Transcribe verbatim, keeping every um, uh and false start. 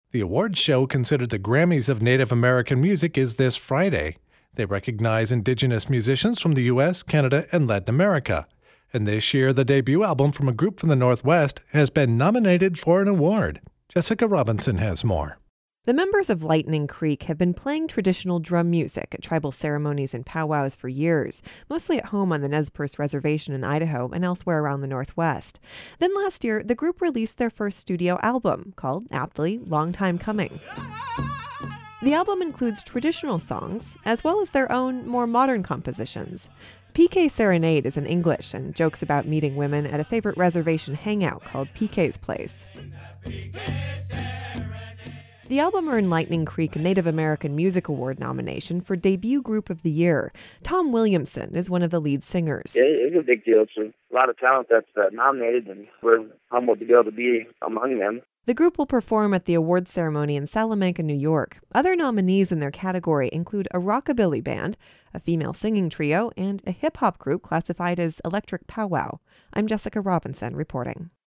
The awards show, considered the Grammys of Native American music, is this Friday. They recognize Indigenous musicians from the U S, Canada, and Latin America. And this year, the debut album from a group from the Northwest has been nominated for an award. Jessica Robinson has more. The members of Lightning Creek have been playing traditional drum music at tribal ceremonies and powwows for years, mostly at home on the Nez Perce Reservation in Idaho and elsewhere around the Northwest. Then last year, the group released their first studio album, called, aptly, Long Time Coming. The album includes traditional songs, as well as their own, more modern compositions. P K Serenade is in English and jokes about meeting women at a favorite reservation hangout called P K's Place. The album earned Lightning Creek a Native American Music Award nomination for Debut Group of the Year. Tom Williamson is one of the lead singers. Yeah, it's a big deal. It's a lot of talent that's uh, nominated, and we're humbled to be able to be among them. The group will perform at the awards ceremony in Salamanca, New York. Other nominees in their category include a rockabilly band, a female singing trio, and a hip-hop group classified as electric powwow. I'm Jessica Robinson reporting.